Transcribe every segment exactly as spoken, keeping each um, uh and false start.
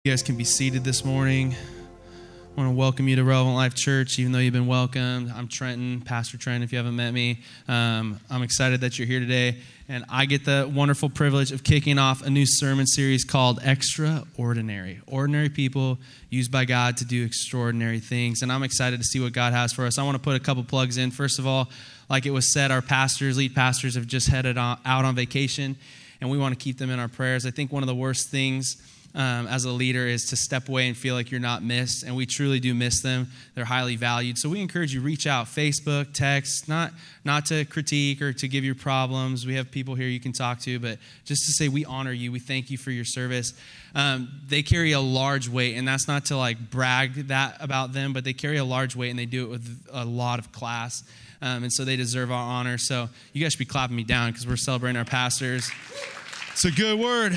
You guys can be seated this morning. I want to welcome you to Relevant Life Church, even though you've been welcomed. I'm Trenton, Pastor Trenton, if you haven't met me. Um, I'm excited that you're here today, and I get the wonderful privilege of kicking off a new sermon series called Extraordinary. Ordinary people used by God to do extraordinary things, and I'm excited to see what God has for us. I want to put a couple plugs in. First of all, like it was said, our pastors, lead pastors, have just headed on, out on vacation, and we want to keep them in our prayers. I think one of the worst things Um, as a leader is to step away and feel like you're not missed, and we truly do miss them. They're highly valued. So we encourage you, reach out, Facebook, text, not not to critique or to give you problems. We have people here you can talk to, but just to say we honor you, we thank you for your service. Um, they carry a large weight, and that's not to like brag that about them, but they carry a large weight, and they do it with a lot of class, um, and so they deserve our honor. So you guys should be clapping me down because we're celebrating our pastors. It's a good word.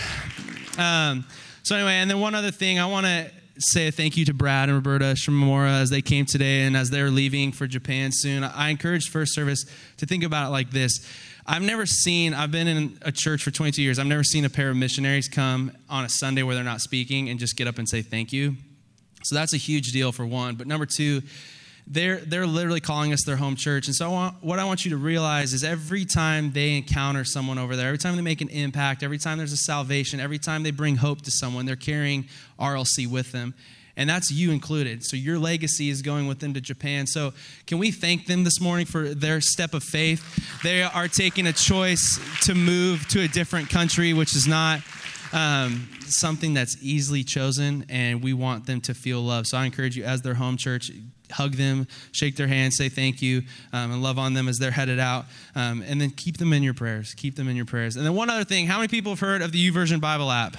Um, so anyway, and then one other thing, I want to say a thank you to Brad and Roberta Shimomura as they came today and as they're leaving for Japan soon. I encourage First Service to think about it like this. I've never seen, I've been in a church for twenty-two years, I've never seen a pair of missionaries come on a Sunday where they're not speaking and just get up and say thank you. So that's a huge deal for one. But number two, They're they're literally calling us their home church. And so I want, what I want you to realize is every time they encounter someone over there, every time they make an impact, every time there's a salvation, every time they bring hope to someone, they're carrying R L C with them. And that's you included. So your legacy is going with them to Japan. So can we thank them this morning for their step of faith? They are taking a choice to move to a different country, which is not um, something that's easily chosen, and we want them to feel love. So I encourage you, as their home church, hug them, shake their hand, say thank you, um, and love on them as they're headed out. Um, and then keep them in your prayers. Keep them in your prayers. And then one other thing, how many people have heard of the YouVersion Bible app?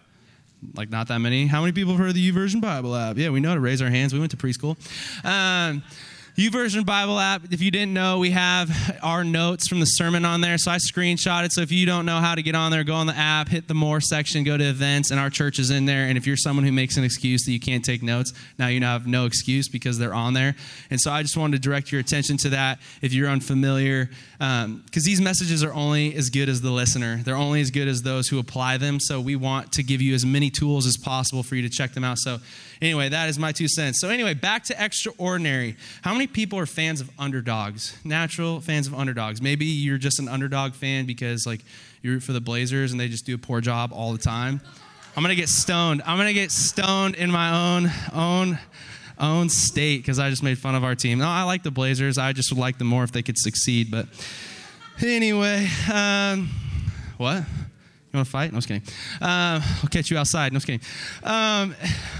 Like not that many. How many people have heard of the YouVersion Bible app? Yeah, we know how to raise our hands. We went to preschool. Um, YouVersion Bible app, if you didn't know, we have our notes from the sermon on there. So I screenshot it. So if you don't know how to get on there, go on the app, hit the more section, go to events, and our church is in there. And if you're someone who makes an excuse that you can't take notes, now you have no excuse because they're on there. And so I just wanted to direct your attention to that if you're unfamiliar, because um, these messages are only as good as the listener. They're only as good as those who apply them. So we want to give you as many tools as possible for you to check them out. So anyway, that is my two cents. So anyway, back to Extraordinary. How many people are fans of underdogs? Natural fans of underdogs. Maybe you're just an underdog fan because like you root for the Blazers and they just do a poor job all the time. I'm going to get stoned. I'm going to get stoned in my own own own state because I just made fun of our team. No, I like the Blazers. I just would like them more if they could succeed. But anyway, um, what? You want to fight? No, I'm just kidding. Um, I'll catch you outside. No, I'm just kidding. Um,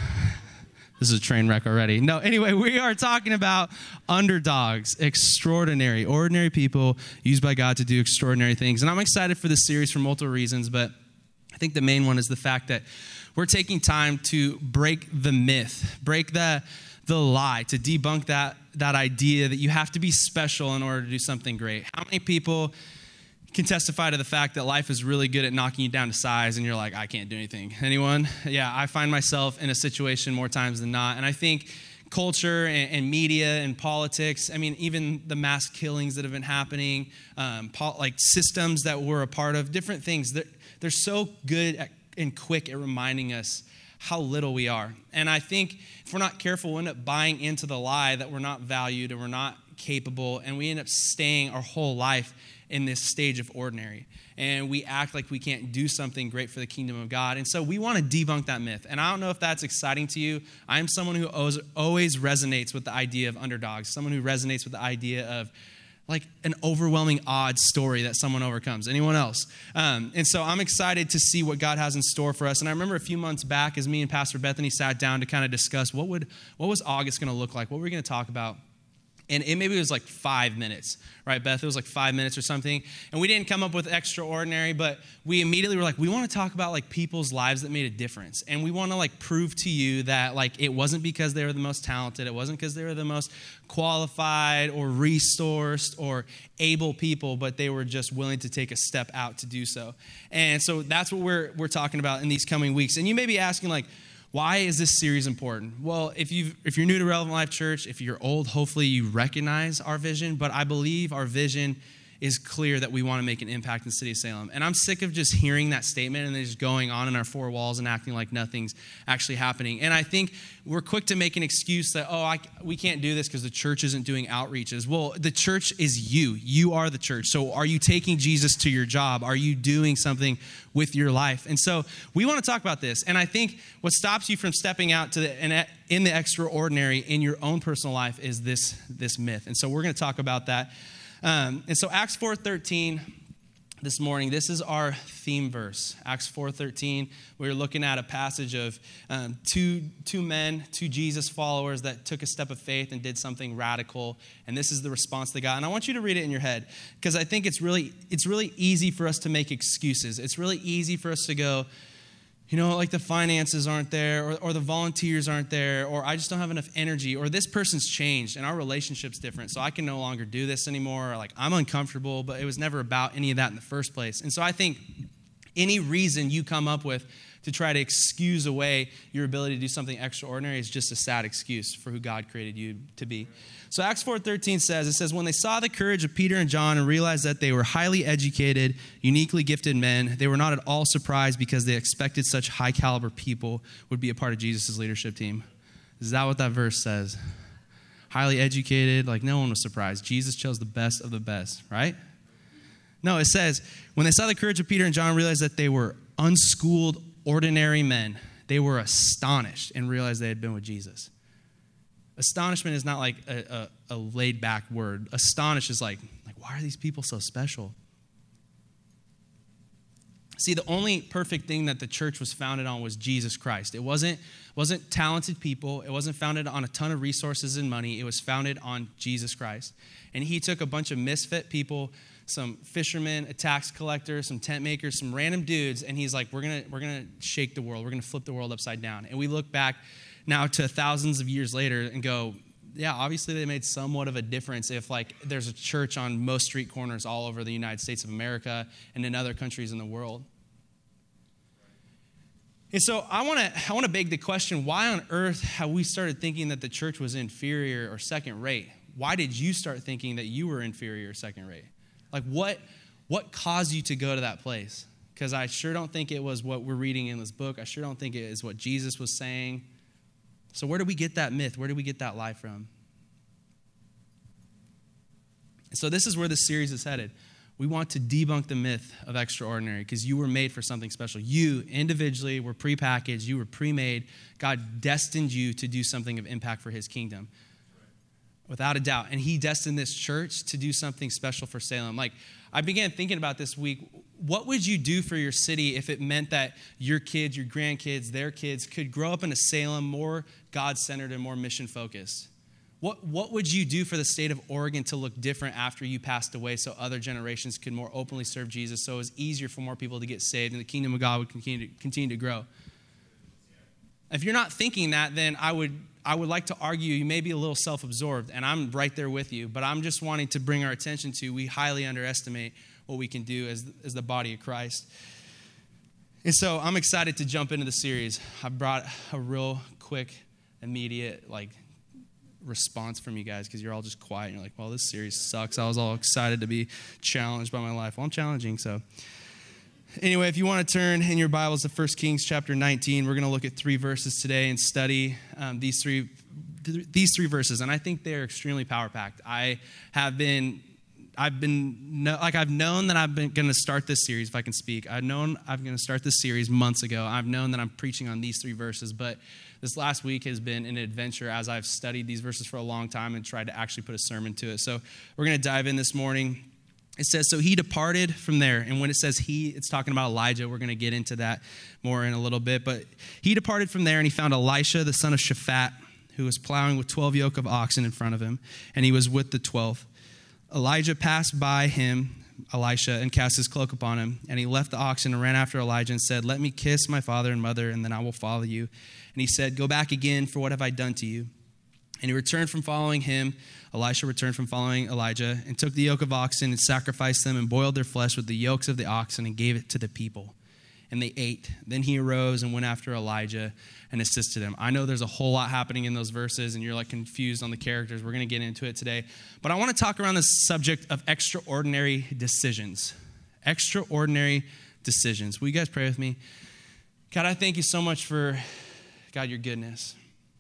This is a train wreck already. No, anyway, we are talking about underdogs, extraordinary, ordinary people used by God to do extraordinary things. And I'm excited for this series for multiple reasons, but I think the main one is the fact that we're taking time to break the myth, break the, the lie, to debunk that, that idea that you have to be special in order to do something great. How many people can testify to the fact that life is really good at knocking you down to size and you're like, I can't do anything? Anyone? Yeah, I find myself in a situation more times than not. And I think culture and, and media and politics, I mean, even the mass killings that have been happening, um, po- like systems that we're a part of, different things, they're, they're so good at, and quick at reminding us how little we are. And I think if we're not careful, we'll end up buying into the lie that we're not valued and we're not capable, and we end up staying our whole life in this stage of ordinary. And we act like we can't do something great for the kingdom of God. And so we want to debunk that myth. And I don't know if that's exciting to you. I'm someone who always resonates with the idea of underdogs, someone who resonates with the idea of like an overwhelming odds story that someone overcomes. Anyone else? Um, and so I'm excited to see what God has in store for us. And I remember a few months back as me and Pastor Bethany sat down to kind of discuss what would what was August going to look like? What were we going to talk about? And it maybe it was like five minutes, right, Beth? It was like five minutes or something. And we didn't come up with extraordinary, but we immediately were like, we want to talk about like people's lives that made a difference. And we want to like prove to you that like it wasn't because they were the most talented. It wasn't because they were the most qualified or resourced or able people, but they were just willing to take a step out to do so. And so that's what we're we're talking about in these coming weeks. And you may be asking like, why is this series important? Well, if you if you're new to Relevant Life Church, if you're old, hopefully you recognize our vision. But I believe our vision is clear that we want to make an impact in the city of Salem. And I'm sick of just hearing that statement and then just going on in our four walls and acting like nothing's actually happening. And I think we're quick to make an excuse that, oh, I, we can't do this because the church isn't doing outreaches. Well, the church is you. You are the church. So are you taking Jesus to your job? Are you doing something with your life? And so we want to talk about this. And I think what stops you from stepping out to the, in the extraordinary in your own personal life is this, this myth. And so we're going to talk about that. Um, and so Acts four thirteen this morning, this is our theme verse. Acts four thirteen, we're looking at a passage of um, two, two men, two Jesus followers that took a step of faith and did something radical. And this is the response they got. And I want you to read it in your head because I think it's really, it's really easy for us to make excuses. It's really easy for us to go, you know, like the finances aren't there, or, or the volunteers aren't there, or I just don't have enough energy, or this person's changed and our relationship's different, so I can no longer do this anymore, or like I'm uncomfortable, but it was never about any of that in the first place. And so I think any reason you come up with to try to excuse away your ability to do something extraordinary is just a sad excuse for who God created you to be. So Acts four thirteen says, it says, when they saw the courage of Peter and John and realized that they were highly educated, uniquely gifted men, they were not at all surprised because they expected such high caliber people would be a part of Jesus' leadership team. Is that what that verse says? Highly educated, like no one was surprised. Jesus chose the best of the best, right? No, it says, when they saw the courage of Peter and John and realized that they were unschooled, ordinary men, they were astonished and realized they had been with Jesus. Astonishment is not like a, a, a laid-back word. Astonished is like, like, why are these people so special? See, the only perfect thing that the church was founded on was Jesus Christ. It wasn't, wasn't talented people. It wasn't founded on a ton of resources and money. It was founded on Jesus Christ. And he took a bunch of misfit people, some fishermen, a tax collector, some tent makers, some random dudes, and he's like, we're gonna we're gonna shake the world. We're gonna flip the world upside down. And we look back now to thousands of years later and go, yeah, obviously they made somewhat of a difference if like there's a church on most street corners all over the United States of America and in other countries in the world. And so I want to I want to beg the question, why on earth have we started thinking that the church was inferior or second rate? Why did you start thinking that you were inferior or second rate? Like what what caused you to go to that place? Because I sure don't think it was what we're reading in this book. I sure don't think it is what Jesus was saying. So where do we get that myth? Where do we get that lie from? So this is where this series is headed. We want to debunk the myth of extraordinary because you were made for something special. You individually were prepackaged. You were pre-made. God destined you to do something of impact for his kingdom. Without a doubt. And he destined this church to do something special for Salem. Like, I began thinking about this week, what would you do for your city if it meant that your kids, your grandkids, their kids could grow up in a Salem more God-centered and more mission-focused? What, what would you do for the state of Oregon to look different after you passed away so other generations could more openly serve Jesus, so it was easier for more people to get saved and the kingdom of God would continue to, continue to grow? If you're not thinking that, then I would I would like to argue you may be a little self-absorbed, and I'm right there with you, but I'm just wanting to bring our attention to we highly underestimate what we can do as, as the body of Christ. And so I'm excited to jump into the series. I brought a real quick, immediate, like, response from you guys because you're all just quiet. And you're like, well, this series sucks. I was all excited to be challenged by my life. Well, I'm challenging, so... Anyway, if you want to turn in your Bibles to First Kings chapter nineteen, we're going to look at three verses today and study um, these three th- these three verses, and I think they're extremely power-packed. I have been, I've been, no, like I've known that I've been going to start this series, if I can speak. I've known I'm going to start this series months ago. I've known that I'm preaching on these three verses, but this last week has been an adventure as I've studied these verses for a long time and tried to actually put a sermon to it. So we're going to dive in this morning. It says, so he departed from there. And when it says he, it's talking about Elijah. We're going to get into that more in a little bit. But he departed from there, and he found Elisha, the son of Shaphat, who was plowing with twelve yoke of oxen in front of him, and he was with the twelve. Elijah passed by him, Elisha, and cast his cloak upon him. And he left the oxen and ran after Elijah and said, let me kiss my father and mother, and then I will follow you. And he said, go back again, for what have I done to you? And he returned from following him. Elisha returned from following Elijah and took the yoke of oxen and sacrificed them and boiled their flesh with the yokes of the oxen and gave it to the people. and they ate. Then he arose and went after Elijah and assisted him. I know there's a whole lot happening in those verses, and you're like confused on the characters. We're going to get into it today. But I want to talk around this subject of extraordinary decisions. Extraordinary decisions. Will you guys pray with me? God, I thank you so much for, God, your goodness.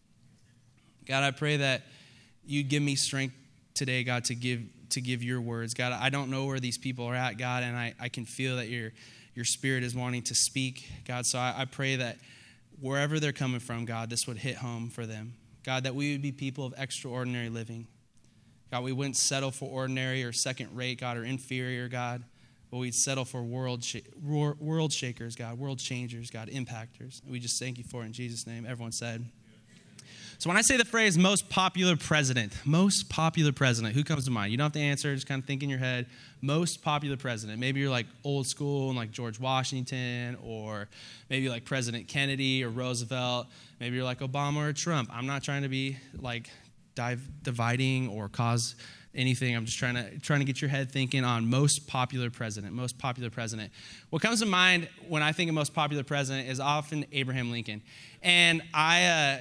God, I pray that you'd give me strength today, God, to give to give your words. God, I don't know where these people are at, God, and I, I can feel that your your spirit is wanting to speak, God. So I, I pray that wherever they're coming from, God, this would hit home for them. God, that we would be people of extraordinary living. God, we wouldn't settle for ordinary or second rate, God, or inferior, God, but we'd settle for world sh- world shakers, God, world changers, God, impactors. We just thank you for it in Jesus' name. Everyone said. So when I say the phrase most popular president, most popular president, who comes to mind? You don't have to answer, just kind of think in your head. Most popular president. Maybe you're like old school and like George Washington, or maybe like President Kennedy or Roosevelt. Maybe you're like Obama or Trump. I'm not trying to be like dive, dividing or cause anything. I'm just trying to trying to get your head thinking on most popular president, most popular president. What comes to mind when I think of most popular president is often Abraham Lincoln. And I... Uh,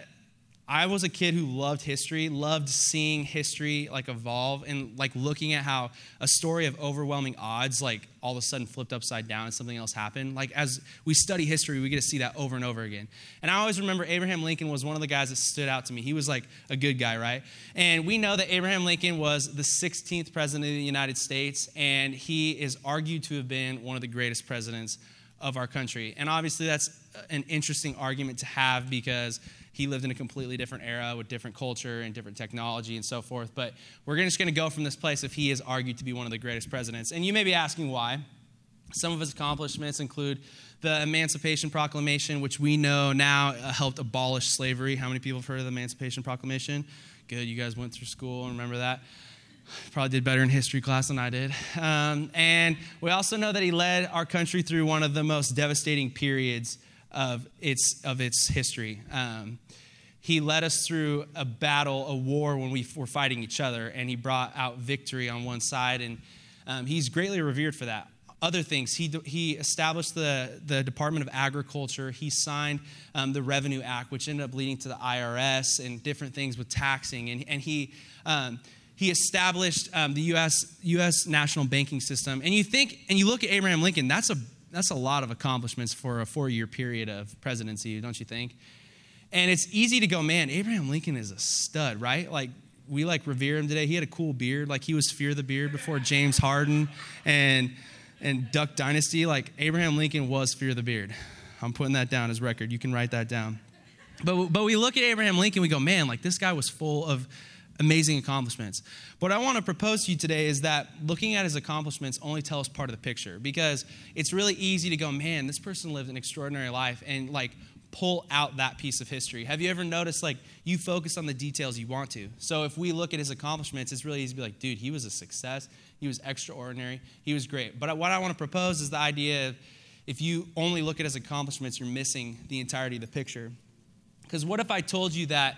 I was a kid who loved history, loved seeing history like evolve and like looking at how a story of overwhelming odds like all of a sudden flipped upside down and something else happened. Like as we study history, we get to see that over and over again. And I always remember Abraham Lincoln was one of the guys that stood out to me. He was like a good guy, right? And we know that Abraham Lincoln was the sixteenth president of the United States, and he is argued to have been one of the greatest presidents of our country. And obviously that's an interesting argument to have because he lived in a completely different era with different culture and different technology and so forth. But we're just going to go from this place if he is argued to be one of the greatest presidents. And you may be asking why. Some of his accomplishments include the Emancipation Proclamation, which we know now helped abolish slavery. How many people have heard of the Emancipation Proclamation? Good, you guys went through school and remember that. Probably did better in history class than I did. Um, and we also know that he led our country through one of the most devastating periods of its of its history. Um, he led us through a battle, a war when we were fighting each other, and he brought out victory on one side, and um, he's greatly revered for that. Other things, he he established the, the Department of Agriculture. He signed um, the Revenue Act, which ended up leading to the I R S and different things with taxing, and, and he... Um, He established um, the U S U S national banking system. And you think, and you look at Abraham Lincoln, that's a that's a lot of accomplishments for a four-year period of presidency, don't you think? And it's easy to go, man, Abraham Lincoln is a stud, right? Like, we like revere him today. He had a cool beard. Like, he was Fear the Beard before James Harden and, and Duck Dynasty. Like, Abraham Lincoln was Fear the Beard. I'm putting that down as record. You can write that down. But, but we look at Abraham Lincoln, we go, man, like, this guy was full of amazing accomplishments. What I want to propose to you today is that looking at his accomplishments only tells part of the picture, because it's really easy to go, man, this person lived an extraordinary life, and like pull out that piece of history. Have you ever noticed like you focus on the details you want to? So if we look at his accomplishments, it's really easy to be like, dude, he was a success. He was extraordinary. He was great. But what I want to propose is the idea of if you only look at his accomplishments, you're missing the entirety of the picture. Because what if I told you that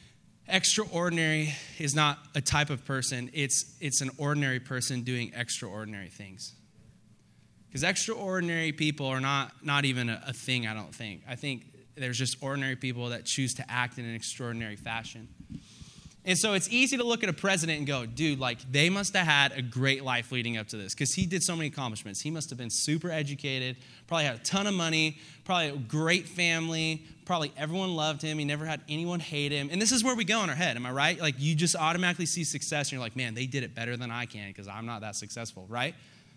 extraordinary is not a type of person, it's it's an ordinary person doing extraordinary things. Because extraordinary people are not, not even a, a thing, I don't think. I think there's just ordinary people that choose to act in an extraordinary fashion. And so it's easy to look at a president and go, dude, like they must have had a great life leading up to this because he did so many accomplishments. He must have been super educated, probably had a ton of money, probably a great family, probably everyone loved him. He never had anyone hate him. And this is where we go in our head. Am I right? Like you just automatically see success and you're like, man, they did it better than I can because I'm not that successful, right?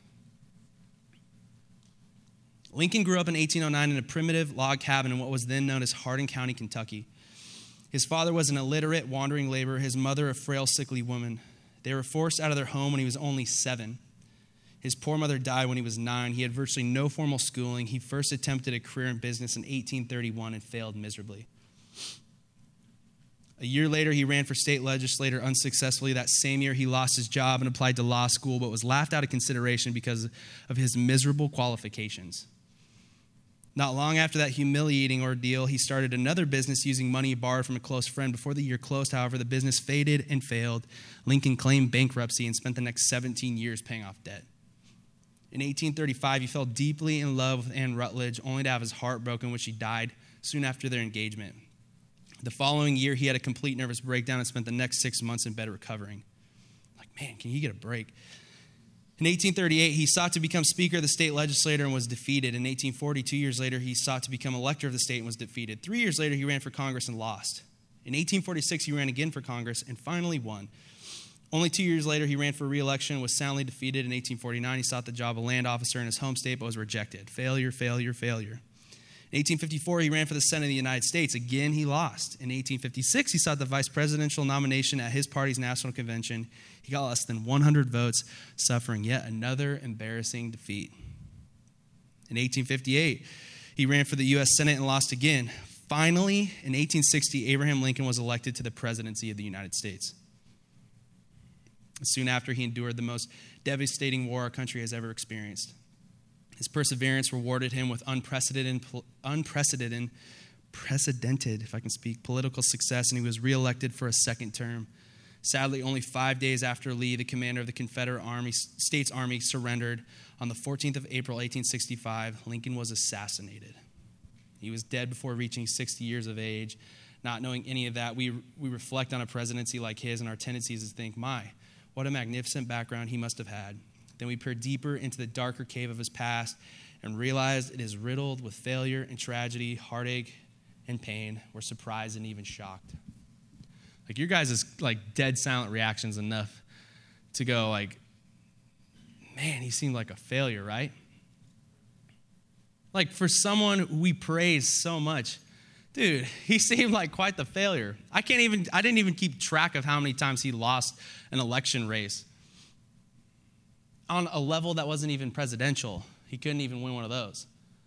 Lincoln grew up in eighteen oh nine in a primitive log cabin in what was then known as Hardin County, Kentucky. His father was an illiterate, wandering laborer. His mother, a frail, sickly woman. They were forced out of their home when he was only seven. His poor mother died when he was nine. He had virtually no formal schooling. He first attempted a career in business in eighteen thirty-one and failed miserably. A year later, he ran for state legislator unsuccessfully. That same year, he lost his job and applied to law school, but was laughed out of consideration because of his miserable qualifications. Not long after that humiliating ordeal, he started another business using money borrowed from a close friend. Before the year closed, however, the business faded and failed. Lincoln claimed bankruptcy and spent the next seventeen years paying off debt. In eighteen thirty-five, he fell deeply in love with Anne Rutledge, only to have his heart broken when she died soon after their engagement. The following year, he had a complete nervous breakdown and spent the next six months in bed recovering. Like, man, can you get a break? In eighteen thirty-eight, he sought to become Speaker of the state legislature and was defeated. In eighteen forty, two years later, he sought to become Elector of the state and was defeated. Three years later, he ran for Congress and lost. In eighteen forty-six, he ran again for Congress and finally won. Only two years later, he ran for re-election and was soundly defeated. In eighteen forty-nine, he sought the job of land officer in his home state but was rejected. Failure, failure, failure. In eighteen fifty-four, he ran for the Senate of the United States. Again, he lost. In eighteen fifty-six, he sought the vice presidential nomination at his party's national convention. He got less than one hundred votes, suffering yet another embarrassing defeat. In eighteen fifty-eight, he ran for the U S Senate and lost again. Finally, in eighteen sixty, Abraham Lincoln was elected to the presidency of the United States. Soon after, he endured the most devastating war our country has ever experienced. His perseverance rewarded him with unprecedented, unprecedented, precedented, if I can speak, political success, and he was reelected for a second term. Sadly, only five days after Lee, the commander of the Confederate Army, States Army, surrendered on the fourteenth of April, eighteen sixty-five, Lincoln was assassinated. He was dead before reaching sixty years of age. Not knowing any of that, we, we reflect on a presidency like his, and our tendency is to think, my, what a magnificent background he must have had. Then we peer deeper into the darker cave of his past and realize it is riddled with failure and tragedy, heartache and pain. We're surprised and even shocked. Like, your guys' like dead silent reactions enough to go like, man, he seemed like a failure, right? Like, for someone we praise so much, dude, he seemed like quite the failure. I can't even, I didn't even keep track of how many times he lost an election race. On a level that wasn't even presidential. He couldn't even win one of those.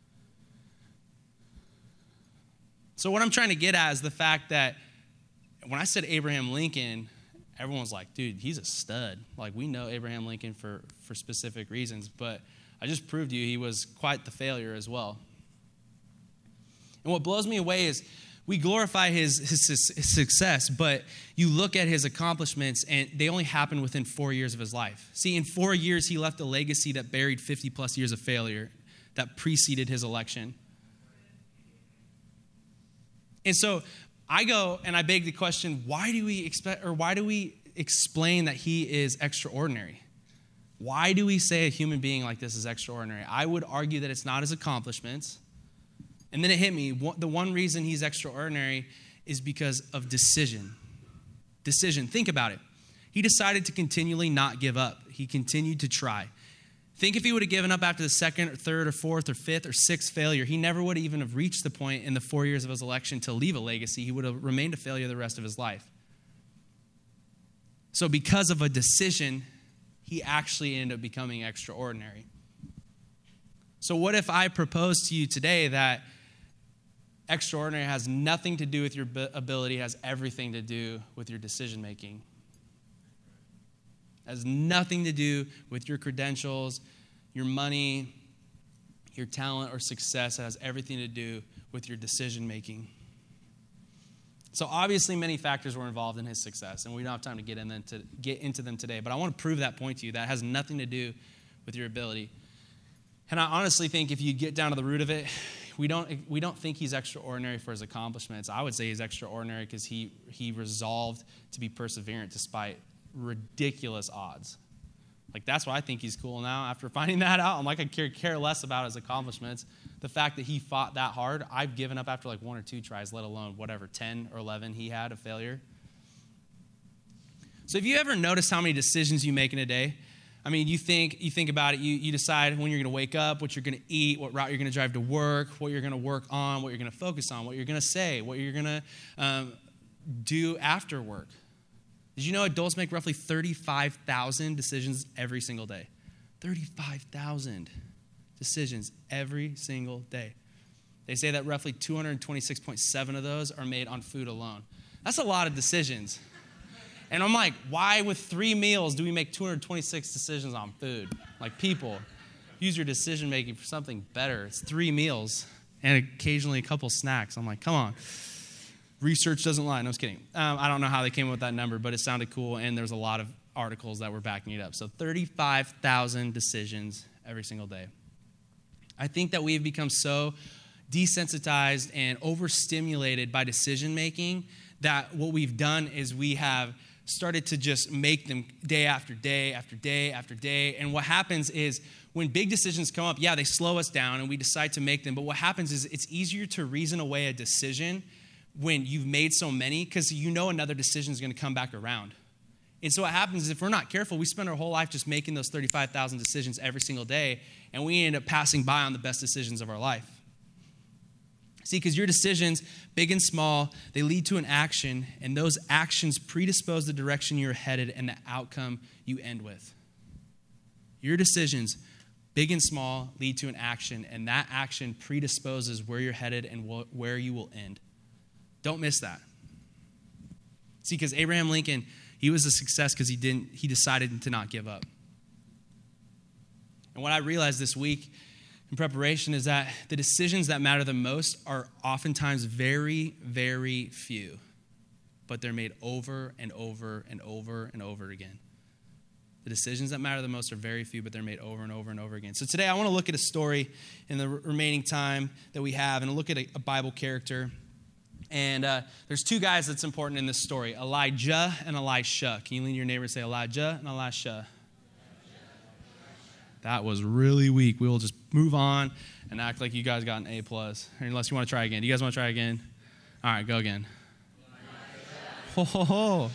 So what I'm trying to get at is the fact that when I said Abraham Lincoln, everyone was like, dude, he's a stud. Like, we know Abraham Lincoln for, for specific reasons, but I just proved to you he was quite the failure as well. And what blows me away is we glorify his, his, his success, but you look at his accomplishments and they only happened within four years of his life. See, in four years, he left a legacy that buried fifty plus years of failure that preceded his election. And so I go and I beg the question, why do we expect, or why do we explain that he is extraordinary? Why do we say a human being like this is extraordinary? I would argue that it's not his accomplishments. And then it hit me. The one reason he's extraordinary is because of decision. Decision. Think about it. He decided to continually not give up. He continued to try. Think if he would have given up after the second or third or fourth or fifth or sixth failure, he never would have even have reached the point in the four years of his election to leave a legacy. He would have remained a failure the rest of his life. So because of a decision, he actually ended up becoming extraordinary. So what if I propose to you today that extraordinary has nothing to do with your ability, has everything to do with your decision making? It has nothing to do with your credentials, your money, your talent, or success. It has everything to do with your decision making. So obviously many factors were involved in his success, and we don't have time to get, in them to get into them today, but I want to prove that point to you. That has nothing to do with your ability. And I honestly think if you get down to the root of it, we don't we don't think he's extraordinary for his accomplishments. I would say he's extraordinary because he he resolved to be perseverant despite ridiculous odds. Like, that's why I think he's cool now. After finding that out, I'm like, I care, care less about his accomplishments. The fact that he fought that hard, I've given up after like one or two tries, let alone whatever, ten or eleven he had of failure. So have you ever noticed how many decisions you make in a day? I mean, you think you think about it, you, you decide when you're going to wake up, what you're going to eat, what route you're going to drive to work, what you're going to work on, what you're going to focus on, what you're going to say, what you're going to um, do after work. Did you know adults make roughly thirty-five thousand decisions every single day? thirty-five thousand decisions every single day. They say that roughly two hundred twenty-six point seven of those are made on food alone. That's a lot of decisions. And I'm like, why with three meals do we make two hundred twenty-six decisions on food? Like, people, use your decision making for something better. It's three meals and occasionally a couple snacks. I'm like, come on. Research doesn't lie. No, I was kidding. Um, I don't know how they came up with that number, but it sounded cool, and there's a lot of articles that were backing it up. So thirty-five thousand decisions every single day. I think that we have become so desensitized and overstimulated by decision making that what we've done is we have started to just make them day after day after day after day. And what happens is when big decisions come up, yeah, they slow us down and we decide to make them. But what happens is it's easier to reason away a decision when you've made so many because you know another decision is going to come back around. And so what happens is if we're not careful, we spend our whole life just making those thirty-five thousand decisions every single day, and we end up passing by on the best decisions of our life. See, because your decisions, big and small, they lead to an action, and those actions predispose the direction you're headed and the outcome you end with. Your decisions, big and small, lead to an action, and that action predisposes where you're headed and wh- where you will end. Don't miss that. See, because Abraham Lincoln, he was a success because he didn't. He decided to not give up. And what I realized this week in preparation is that the decisions that matter the most are oftentimes very, very few, but they're made over and over and over and over again. The decisions that matter the most are very few, but they're made over and over and over again. So today I want to look at a story in the remaining time that we have and look at a, a Bible character. And uh, there's two guys that's important in this story, Elijah and Elisha. Can you lean to your neighbor and say Elijah and Elisha? That was really weak. We will just move on and act like you guys got an A plus, unless you want to try again. Do you guys want to try again? All right, go again. Ho, ho, ho.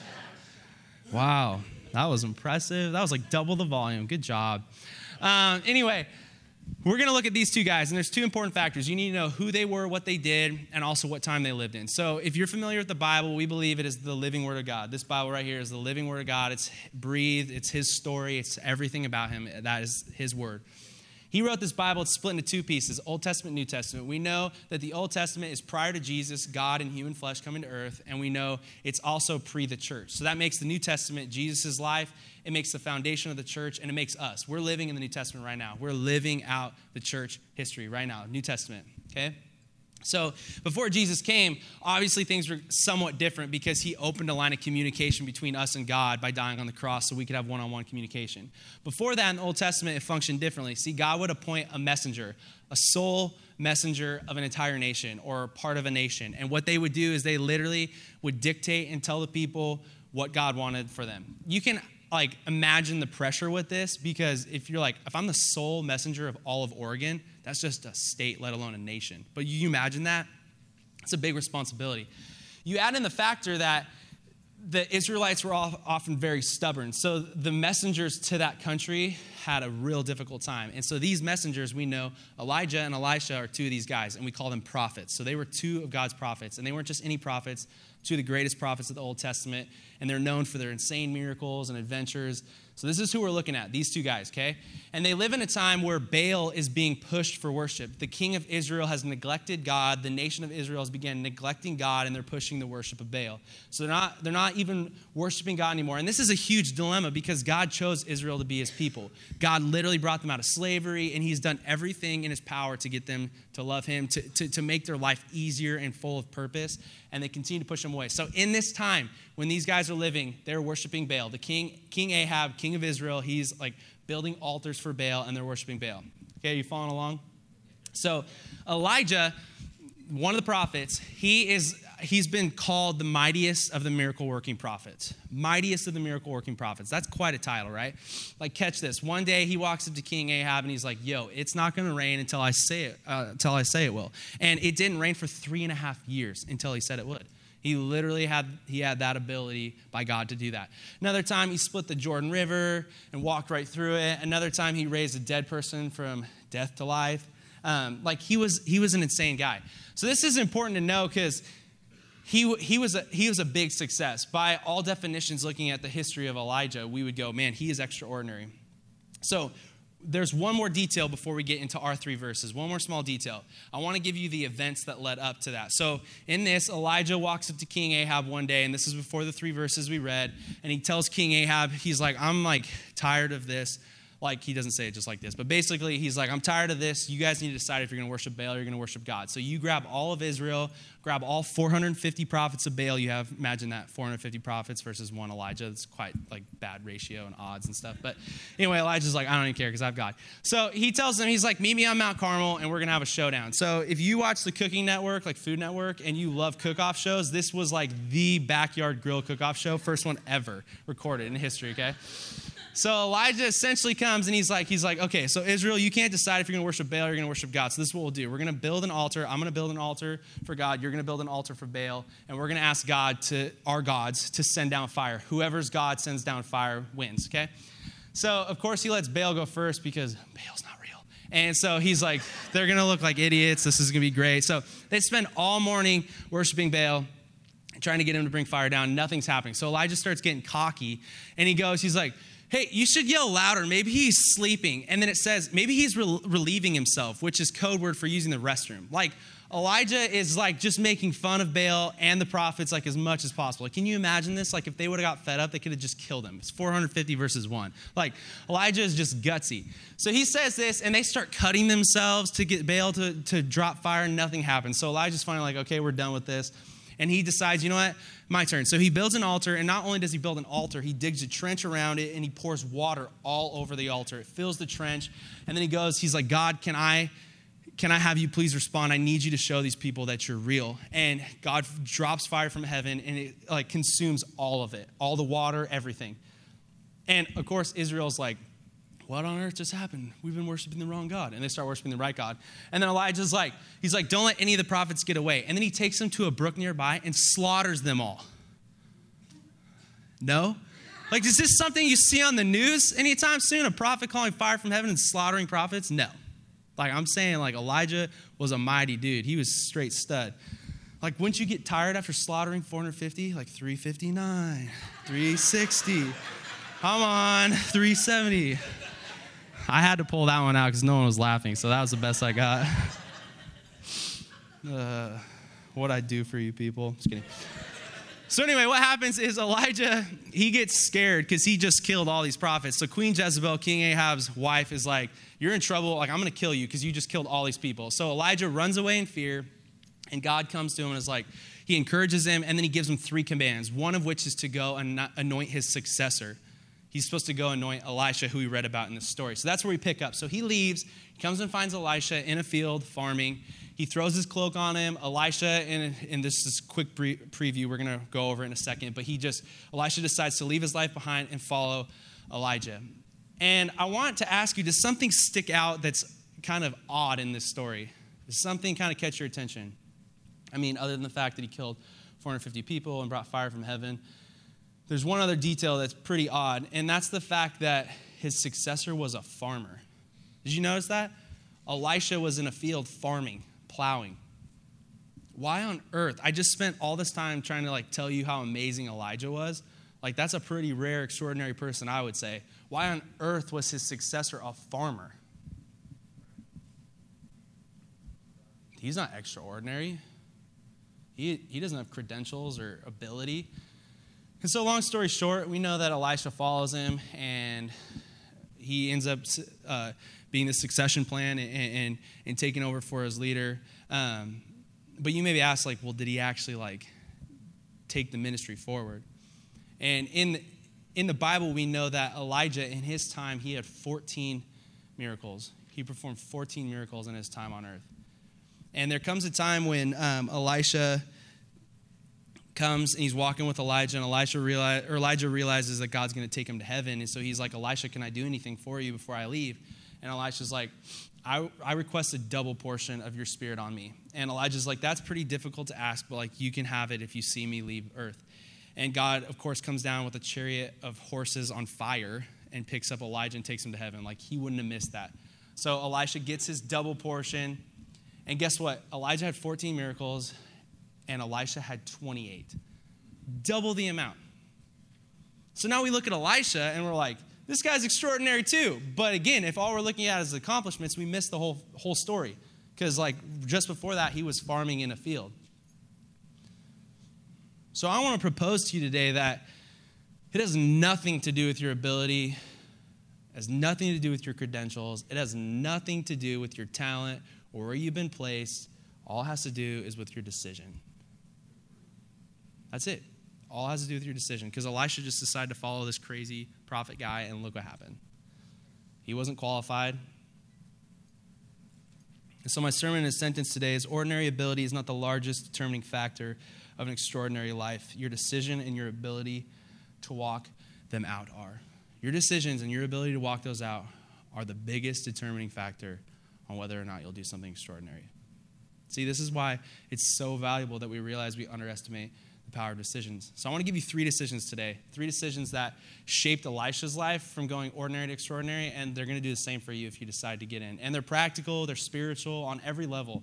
Wow, that was impressive. That was like double the volume. Good job. Um, anyway, we're going to look at these two guys, and there's two important factors. You need to know who they were, what they did, and also what time they lived in. So if you're familiar with the Bible, we believe it is the living Word of God. This Bible right here is the living Word of God. It's breathed. It's His story. It's everything about Him. That is His Word. He wrote this Bible. It's split into two pieces, Old Testament, New Testament. We know that the Old Testament is prior to Jesus, God in human flesh coming to earth, and we know it's also pre the church. So that makes the New Testament Jesus' life. It makes the foundation of the church, and it makes us. We're living in the New Testament right now. We're living out the church history right now, New Testament, okay? So before Jesus came, obviously things were somewhat different because he opened a line of communication between us and God by dying on the cross so we could have one-on-one communication. Before that, in the Old Testament, it functioned differently. See, God would appoint a messenger, a sole messenger of an entire nation or part of a nation. And what they would do is they literally would dictate and tell the people what God wanted for them. You can like imagine the pressure with this because if you're like, if I'm the sole messenger of all of Oregon, that's just a state, let alone a nation. But you imagine that? It's a big responsibility. You add in the factor that the Israelites were often very stubborn. So the messengers to that country had a real difficult time. And so these messengers, we know Elijah and Elisha are two of these guys, and we call them prophets. So they were two of God's prophets, and they weren't just any prophets, two of the greatest prophets of the Old Testament, and they're known for their insane miracles and adventures. So this is who we're looking at, these two guys, okay? And they live in a time where Baal is being pushed for worship. The king of Israel has neglected God. The nation of Israel has begun neglecting God, and they're pushing the worship of Baal. So they're not, they're not even worshiping God anymore. And this is a huge dilemma because God chose Israel to be his people. God literally brought them out of slavery, and he's done everything in his power to get them to love him, to, to, to make their life easier and full of purpose, and they continue to push them away. So in this time, when these guys are living, they're worshiping Baal. The king, King Ahab, king of Israel, he's like building altars for Baal, and they're worshiping Baal. Okay, are you following along? So Elijah, one of the prophets, he is he's been called the mightiest of the miracle-working prophets. Mightiest of the miracle-working prophets. That's quite a title, right? Like, catch this. One day he walks up to King Ahab and he's like, "Yo, it's not going to rain until I say it. Uh, until I say it will." And it didn't rain for three and a half years until he said it would. He literally had he had that ability by God to do that. Another time he split the Jordan River and walked right through it. Another time he raised a dead person from death to life. Um, like he was he was an insane guy. So this is important to know because he he was a, he was a big success. By all definitions, looking at the history of Elijah, we would go, man, he is extraordinary. So there's one more detail before we get into our three verses. One more small detail. I want to give you the events that led up to that. So in this, Elijah walks up to King Ahab one day, and this is before the three verses we read, and he tells King Ahab, he's like, "I'm like tired of this. Like, he doesn't say it just like this, but basically he's like, I'm tired of this. You guys need to decide if you're going to worship Baal or you're going to worship God. So you grab all of Israel, grab all four hundred fifty prophets of Baal. You have, imagine that, four hundred fifty prophets versus one Elijah. It's quite like bad ratio and odds and stuff. But anyway, Elijah's like, I don't even care because I have God. So he tells them, he's like, meet me on Mount Carmel and we're going to have a showdown. So if you watch the Cooking Network, like Food Network, and you love cook-off shows, this was like the backyard grill cook-off show, first one ever recorded in history, okay? So Elijah essentially comes and he's like, he's like, okay, so Israel, you can't decide if you're going to worship Baal or you're going to worship God. So this is what we'll do. We're going to build an altar. I'm going to build an altar for God. You're going to build an altar for Baal. And we're going to ask God to, our gods, to send down fire. Whoever's God sends down fire wins, okay? So, of course, he lets Baal go first because Baal's not real. And so he's like, they're going to look like idiots. This is going to be great. So they spend all morning worshiping Baal, trying to get him to bring fire down. Nothing's happening. So Elijah starts getting cocky and he goes, he's like, hey, you should yell louder. Maybe he's sleeping. And then it says, maybe he's re- relieving himself, which is code word for using the restroom. Like, Elijah is like just making fun of Baal and the prophets like as much as possible. Like, can you imagine this? Like, if they would have got fed up, they could have just killed him. It's four hundred fifty versus one. Like, Elijah is just gutsy. So he says this, and they start cutting themselves to get Baal to, to drop fire, and nothing happens. So Elijah's finally like, okay, we're done with this. And he decides, you know what? My turn. So he builds an altar, and not only does he build an altar, he digs a trench around it, and he pours water all over the altar. It fills the trench, and then he goes, he's like, God, can I can I have you please respond? I need you to show these people that you're real. And God drops fire from heaven, and it like consumes all of it, all the water, everything. And, of course, Israel's like, what on earth just happened? We've been worshiping the wrong God. And they start worshiping the right God. And then Elijah's like, he's like, don't let any of the prophets get away. And then he takes them to a brook nearby and slaughters them all. No? Like, is this something you see on the news anytime soon? A prophet calling fire from heaven and slaughtering prophets? No. Like, I'm saying, like, Elijah was a mighty dude. He was straight stud. Like, wouldn't you get tired after slaughtering four hundred fifty? Like, three fifty-nine, three sixty. Come on, three seventy. I had to pull that one out because no one was laughing, so that was the best I got. uh, what'd I do for you people? Just kidding. So anyway, what happens is Elijah, he gets scared because he just killed all these prophets. So Queen Jezebel, King Ahab's wife, is like, you're in trouble. Like, I'm going to kill you because you just killed all these people. So Elijah runs away in fear, and God comes to him and is like, he encourages him, and then he gives him three commands, one of which is to go and anoint his successor. He's supposed to go anoint Elisha, who we read about in the story. So that's where we pick up. So he leaves, he comes and finds Elisha in a field farming. He throws his cloak on him. Elisha, and, and this is a quick pre- preview. We're going to go over it in a second. But he just, Elisha decides to leave his life behind and follow Elijah. And I want to ask you, does something stick out that's kind of odd in this story? Does something kind of catch your attention? I mean, other than the fact that he killed four hundred fifty people and brought fire from heaven, there's one other detail that's pretty odd, and that's the fact that his successor was a farmer. Did you notice that? Elisha was in a field farming, plowing. Why on earth? I just spent all this time trying to like tell you how amazing Elijah was. Like, that's a pretty rare, extraordinary person, I would say. Why on earth was his successor a farmer? He's not extraordinary. He, he doesn't have credentials or ability. And so long story short, we know that Elisha follows him, and he ends up uh, being the succession plan and, and, and taking over for his leader. Um, but you may be asked, like, well, did he actually, like, take the ministry forward? And in the, in the Bible, we know that Elijah, in his time, he had fourteen miracles. He performed fourteen miracles in his time on earth. And there comes a time when um, Elisha comes and he's walking with Elijah, and Elisha realize, or Elijah realizes that God's going to take him to heaven. And so he's like, Elisha, can I do anything for you before I leave? And Elisha's like, I, I request a double portion of your spirit on me. And Elijah's like, that's pretty difficult to ask, but like, you can have it if you see me leave earth. And God, of course, comes down with a chariot of horses on fire and picks up Elijah and takes him to heaven. Like, he wouldn't have missed that. So Elisha gets his double portion. And guess what? Elijah had fourteen miracles, and Elisha had twenty-eight. Double the amount. So now we look at Elisha, and we're like, this guy's extraordinary too. But again, if all we're looking at is accomplishments, we miss the whole, whole story. Because like just before that, he was farming in a field. So I want to propose to you today that it has nothing to do with your ability It has nothing to do with your credentials. It has nothing to do with your talent or where you've been placed. All it has to do is with your decision. That's it. All it has to do with your decision. Because Elisha just decided to follow this crazy prophet guy, and look what happened. He wasn't qualified. And so my sermon in a sentence today is ordinary ability is not the largest determining factor of an extraordinary life. Your decision and your ability to walk them out are. Your decisions and your ability to walk those out are the biggest determining factor on whether or not you'll do something extraordinary. See, this is why it's so valuable that we realize we underestimate the power of decisions. So I want to give you three decisions today. Three decisions that shaped Elisha's life from going ordinary to extraordinary, and they're going to do the same for you if you decide to get in. And they're practical, they're spiritual on every level.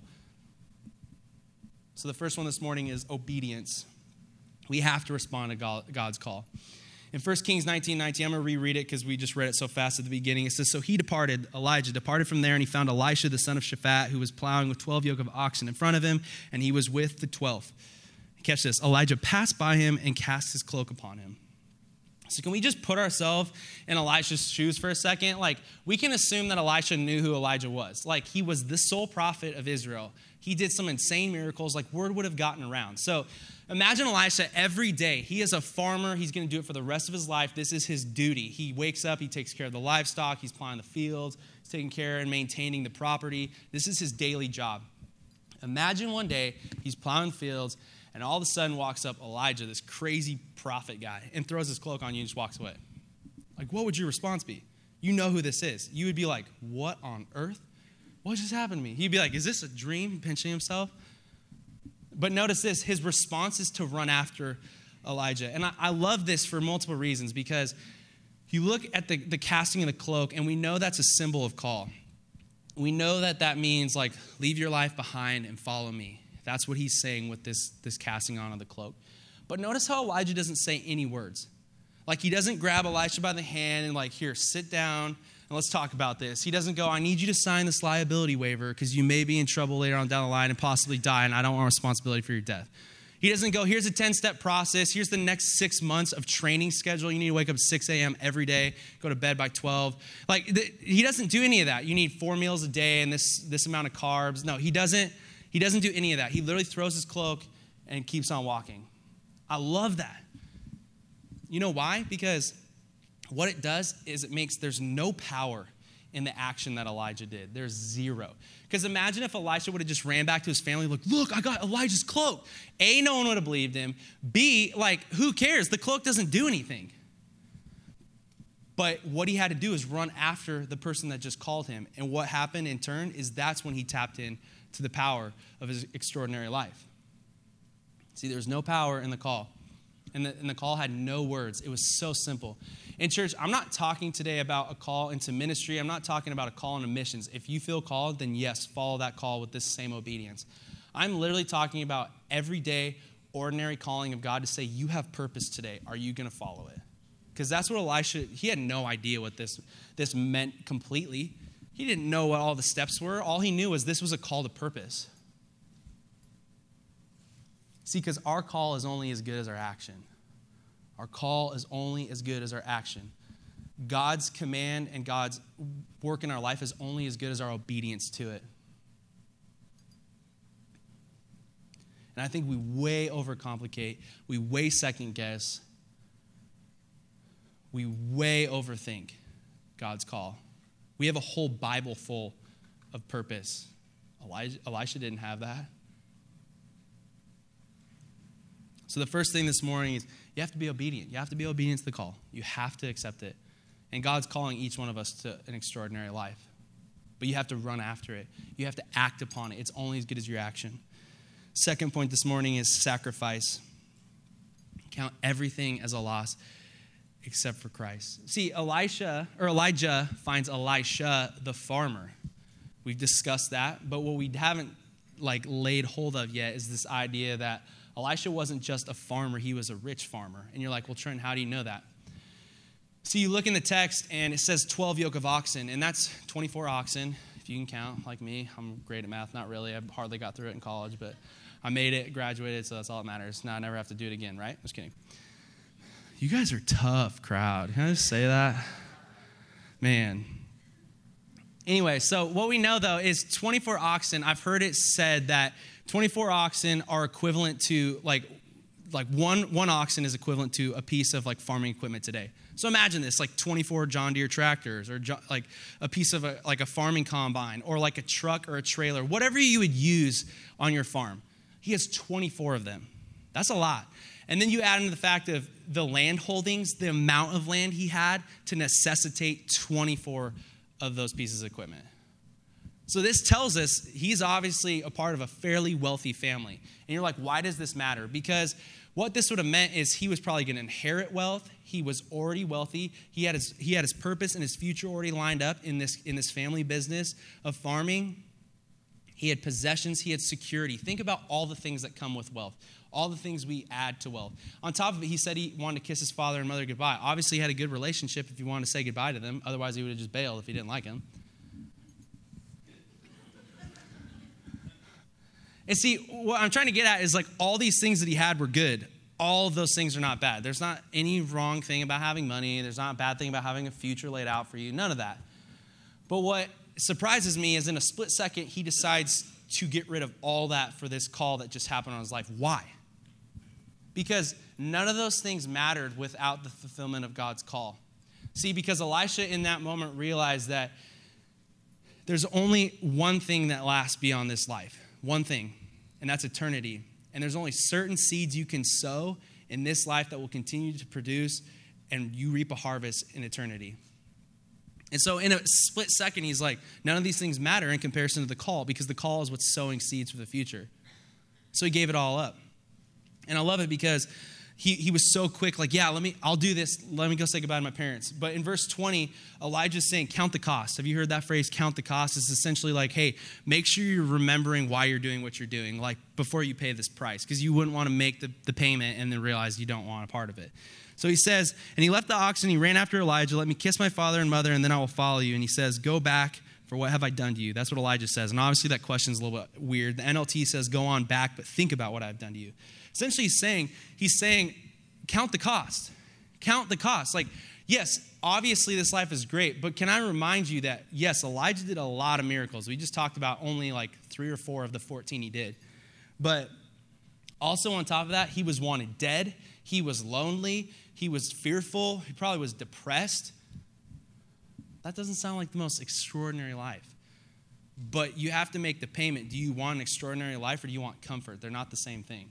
So the first one this morning is obedience. We have to respond to God's call. In First Kings nineteen nineteen, I'm going to reread it because we just read it so fast at the beginning. It says, so he departed, Elijah departed from there, and he found Elisha, the son of Shaphat, who was plowing with twelve yoke of oxen in front of him, and he was with the twelve. Catch this. Elijah passed by him and cast his cloak upon him. So can we just put ourselves in Elisha's shoes for a second? Like, we can assume that Elisha knew who Elijah was. Like, he was the sole prophet of Israel. He did some insane miracles. Like, word would have gotten around. So imagine Elisha every day. He is a farmer. He's going to do it for the rest of his life. This is his duty. He wakes up. He takes care of the livestock. He's plowing the fields. He's taking care and maintaining the property. This is his daily job. Imagine one day he's plowing fields, and all of a sudden walks up Elijah, this crazy prophet guy, and throws his cloak on you and just walks away. Like, what would your response be? You know who this is. You would be like, what on earth? What just happened to me? He'd be like, is this a dream? Pinching himself. But notice this, his response is to run after Elijah. And I, I love this for multiple reasons, because you look at the, the casting of the cloak, and we know that's a symbol of call. We know that that means, like, leave your life behind and follow me. That's what he's saying with this, this casting on of the cloak. But notice how Elijah doesn't say any words. Like, he doesn't grab Elisha by the hand and like, here, sit down and let's talk about this. He doesn't go, I need you to sign this liability waiver because you may be in trouble later on down the line and possibly die, and I don't want responsibility for your death. He doesn't go, here's a ten-step process. Here's the next six months of training schedule. You need to wake up at six a.m. every day, go to bed by twelve. Like, th- he doesn't do any of that. You need four meals a day and this, this amount of carbs. No, he doesn't. He doesn't do any of that. He literally throws his cloak and keeps on walking. I love that. You know why? Because what it does is it makes, there's no power in the action that Elijah did. There's zero. Because imagine if Elisha would have just ran back to his family, look, look, I got Elijah's cloak. A, no one would have believed him. B, like, who cares? The cloak doesn't do anything. But what he had to do is run after the person that just called him. And what happened in turn is that's when he tapped in to the power of his extraordinary life. See, there was no power in the call. And the, and the call had no words. It was so simple. In church, I'm not talking today about a call into ministry. I'm not talking about a call into missions. If you feel called, then yes, follow that call with this same obedience. I'm literally talking about everyday, ordinary calling of God to say, you have purpose today. Are you going to follow it? Because that's what Elisha, he had no idea what this, this meant completely. He didn't know what all the steps were. All he knew was this was a call to purpose. See, because our call is only as good as our action. Our call is only as good as our action. God's command and God's work in our life is only as good as our obedience to it. And I think we way overcomplicate. We way second guess. We way overthink God's call. We have a whole Bible full of purpose. Elijah, Elisha didn't have that. So the first thing this morning is you have to be obedient. You have to be obedient to the call. You have to accept it. And God's calling each one of us to an extraordinary life. But you have to run after it. You have to act upon it. It's only as good as your action. Second point this morning is sacrifice. Count everything as a loss except for Christ. See, Elisha or Elijah finds Elisha the farmer. We've discussed that, but what we haven't like laid hold of yet is this idea that Elisha wasn't just a farmer, he was a rich farmer. And you're like, well, Trent, how do you know that? See, you look in the text and it says twelve yoke of oxen, and that's twenty-four oxen. If you can count like me, I'm great at math. Not really. I hardly got through it in college, but I made it, graduated, so that's all that matters. Now I never have to do it again, right? Just kidding. You guys are a tough crowd. Can I just say that? Man. Anyway, so what we know, though, is twenty-four oxen, I've heard it said that twenty-four oxen are equivalent to, like, like one, one oxen is equivalent to a piece of, like, farming equipment today. So imagine this, like twenty-four John Deere tractors or jo- like a piece of, a, like, a farming combine or, like, a truck or a trailer, whatever you would use on your farm. He has twenty-four of them. That's a lot. And then you add in the fact of the land holdings, the amount of land he had to necessitate twenty-four of those pieces of equipment. So this tells us he's obviously a part of a fairly wealthy family. And you're like, why does this matter? Because what this would have meant is he was probably going to inherit wealth. He was already wealthy. He had his he had his purpose and his future already lined up in this in this family business of farming. He had possessions. He had security. Think about all the things that come with wealth, all the things we add to wealth. On top of it, he said he wanted to kiss his father and mother goodbye. Obviously, he had a good relationship if he wanted to say goodbye to them. Otherwise, he would have just bailed if he didn't like him. And see, what I'm trying to get at is like all these things that he had were good. All of those things are not bad. There's not any wrong thing about having money. There's not a bad thing about having a future laid out for you. None of that. But what surprises me is in a split second, he decides to get rid of all that for this call that just happened on his life. Why? Because none of those things mattered without the fulfillment of God's call. See, because Elisha in that moment realized that there's only one thing that lasts beyond this life. One thing, and that's eternity. And there's only certain seeds you can sow in this life that will continue to produce, and you reap a harvest in eternity. And so in a split second, he's like, none of these things matter in comparison to the call, because the call is what's sowing seeds for the future. So he gave it all up. And I love it because he, he was so quick, like, yeah, let me, I'll do this. Let me go say goodbye to my parents. But in verse twenty, Elijah's saying, count the cost. Have you heard that phrase, count the cost? It's essentially like, hey, make sure you're remembering why you're doing what you're doing, like before you pay this price, because you wouldn't want to make the, the payment and then realize you don't want a part of it. So he says, and he left the oxen, he ran after Elijah, let me kiss my father and mother, and then I will follow you. And he says, go back, for what have I done to you? That's what Elijah says. And obviously that question's a little bit weird. The N L T says, go on back, but think about what I've done to you. Essentially he's saying, he's saying, count the cost. Count the cost. Like, yes, obviously this life is great, but can I remind you that, yes, Elijah did a lot of miracles. We just talked about only like three or four of the fourteen he did. But also on top of that, he was wanted dead. He was lonely. He was fearful. He probably was depressed. That doesn't sound like the most extraordinary life. But you have to make the payment. Do you want an extraordinary life or do you want comfort? They're not the same thing.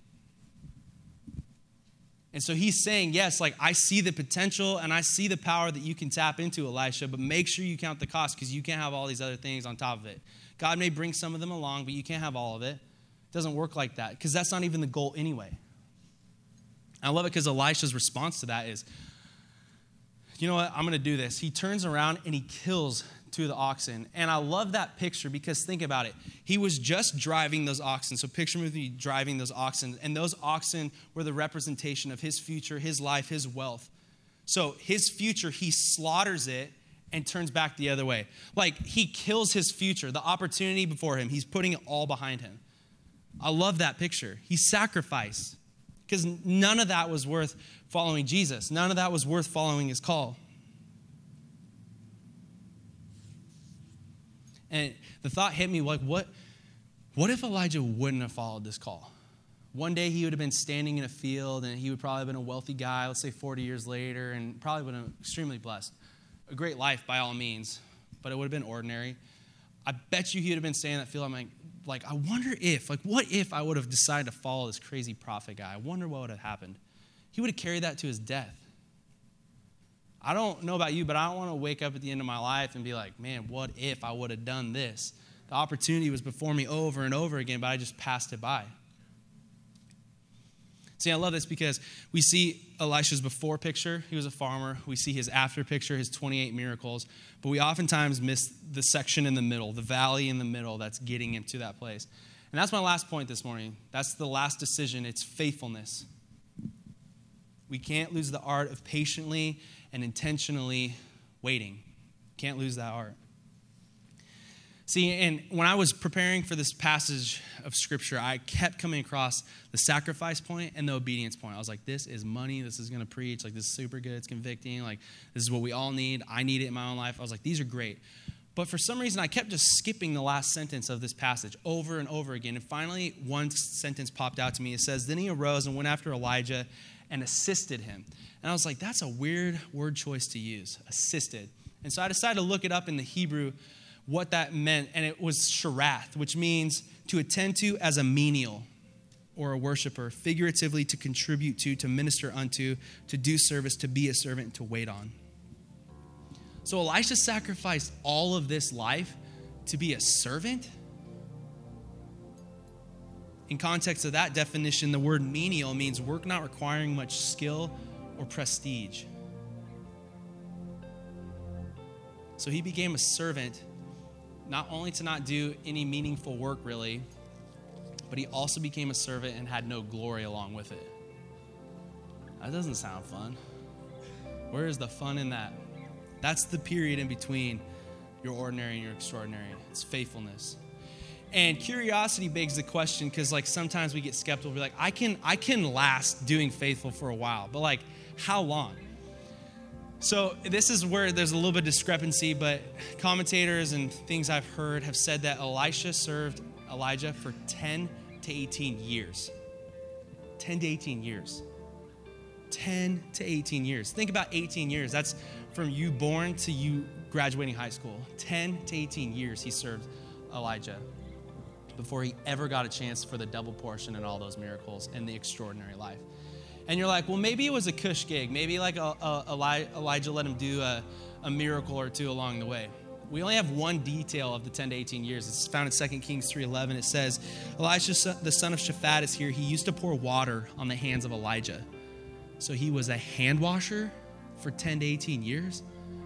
And so he's saying, yes, like I see the potential and I see the power that you can tap into, Elisha, but make sure you count the cost because you can't have all these other things on top of it. God may bring some of them along, but you can't have all of it. It doesn't work like that because that's not even the goal anyway. I love it because Elisha's response to that is, you know what, I'm going to do this. He turns around and he kills two of the oxen. And I love that picture because think about it. He was just driving those oxen. So picture with me driving those oxen. And those oxen were the representation of his future, his life, his wealth. So his future, he slaughters it and turns back the other way. Like he kills his future, the opportunity before him. He's putting it all behind him. I love that picture. He sacrificed because none of that was worth following Jesus. None of that was worth following his call. And the thought hit me like, what, what if Elijah wouldn't have followed this call? One day he would have been standing in a field and he would probably have been a wealthy guy, let's say forty years later, and probably would have been extremely blessed. A great life by all means, but it would have been ordinary. I bet you he would have been standing in that field. I'm like, like, I wonder if, like, what if I would have decided to follow this crazy prophet guy? I wonder what would have happened. He would have carried that to his death. I don't know about you, but I don't want to wake up at the end of my life and be like, man, what if I would have done this? The opportunity was before me over and over again, but I just passed it by. See, I love this because we see Elisha's before picture. He was a farmer. We see his after picture, his twenty-eight miracles. But we oftentimes miss the section in the middle, the valley in the middle that's getting him to that place. And that's my last point this morning. That's the last decision. It's faithfulness. We can't lose the art of patiently and intentionally waiting. Can't lose that art. See, and when I was preparing for this passage of Scripture, I kept coming across the sacrifice point and the obedience point. I was like, this is money. This is going to preach. Like, this is super good. It's convicting. Like, this is what we all need. I need it in my own life. I was like, these are great. But for some reason, I kept just skipping the last sentence of this passage over and over again. And finally, one sentence popped out to me. It says, then he arose and went after Elijah and assisted him. And I was like, that's a weird word choice to use, assisted. And so I decided to look it up in the Hebrew, what that meant, and it was sharath, which means to attend to as a menial or a worshiper, figuratively to contribute to, to minister unto, to do service, to be a servant, to wait on. So Elisha sacrificed all of this life to be a servant? In context of that definition, the word menial means work not requiring much skill or prestige. So he became a servant, not only to not do any meaningful work really, but he also became a servant and had no glory along with it. That doesn't sound fun. Where is the fun in that? That's the period in between your ordinary and your extraordinary. It's faithfulness. And curiosity begs the question, because like sometimes we get skeptical. We're like, I can, I can last doing faithful for a while, but like how long? So this is where there's a little bit of discrepancy, but commentators and things I've heard have said that Elisha served Elijah for ten to eighteen years. ten to eighteen years. ten to eighteen years. Think about eighteen years. That's from you born to you graduating high school. ten to eighteen years he served Elijah before he ever got a chance for the double portion and all those miracles and the extraordinary life. And you're like, well, maybe it was a cush gig. Maybe like a, a, Elijah let him do a, a miracle or two along the way. We only have one detail of the ten to eighteen years. It's found in Second Kings three eleven. It says, Elisha, the son of Shaphat, is here. He used to pour water on the hands of Elijah. So he was a hand washer for ten to eighteen years?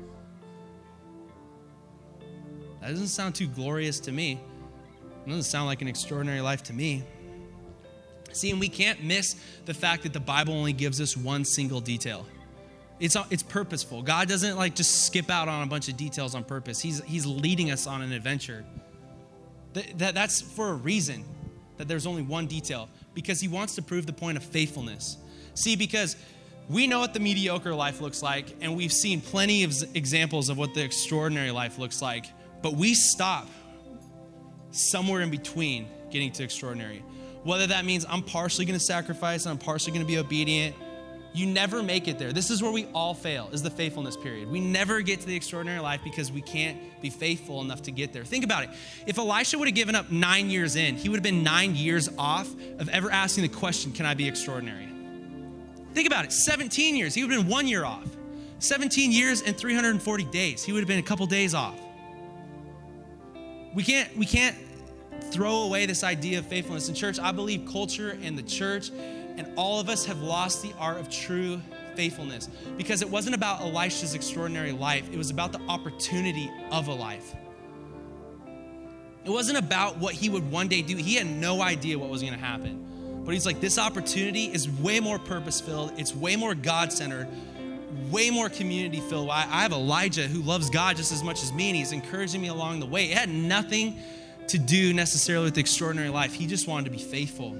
That doesn't sound too glorious to me. It doesn't sound like an extraordinary life to me. See, and we can't miss the fact that the Bible only gives us one single detail. It's it's purposeful. God doesn't like just skip out on a bunch of details on purpose. He's he's leading us on an adventure. That, that that's for a reason that there's only one detail, because he wants to prove the point of faithfulness. See, because we know what the mediocre life looks like, and we've seen plenty of examples of what the extraordinary life looks like, but we stop somewhere in between getting to extraordinary. Whether that means I'm partially going to sacrifice and I'm partially going to be obedient, you never make it there. This is where we all fail, is the faithfulness period. We never get to the extraordinary life because we can't be faithful enough to get there. Think about it. If Elisha would have given up nine years in, he would have been nine years off of ever asking the question, can I be extraordinary? Think about it. seventeen years. He would have been one year off. seventeen years and three hundred forty days. He would have been a couple days off. We can't, we can't throw away this idea of faithfulness. In church, I believe culture and the church and all of us have lost the art of true faithfulness, because it wasn't about Elisha's extraordinary life. It was about the opportunity of a life. It wasn't about what he would one day do. He had no idea what was going to happen. But he's like, this opportunity is way more purpose-filled. It's way more God-centered, way more community-filled. I, I have Elijah who loves God just as much as me, and he's encouraging me along the way. It had nothing to do necessarily with the extraordinary life. He just wanted to be faithful.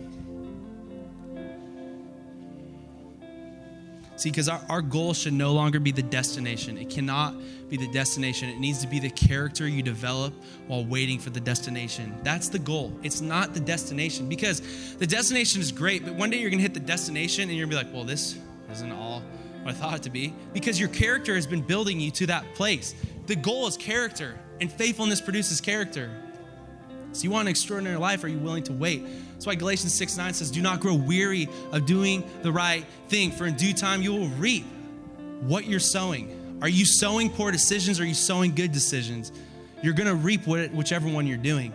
See, because our, our goal should no longer be the destination. It cannot be the destination. It needs to be the character you develop while waiting for the destination. That's the goal. It's not the destination, because the destination is great, but one day you're going to hit the destination and you're going to be like, well, this isn't all what I thought it to be, because your character has been building you to that place. The goal is character, and faithfulness produces character. So you want an extraordinary life, are you willing to wait? That's why Galatians six nine says, do not grow weary of doing the right thing, for in due time you will reap what you're sowing. Are you sowing poor decisions, or are you sowing good decisions? You're going to reap what, whichever one you're doing.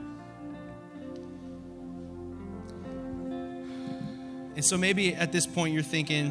And so maybe at this point you're thinking,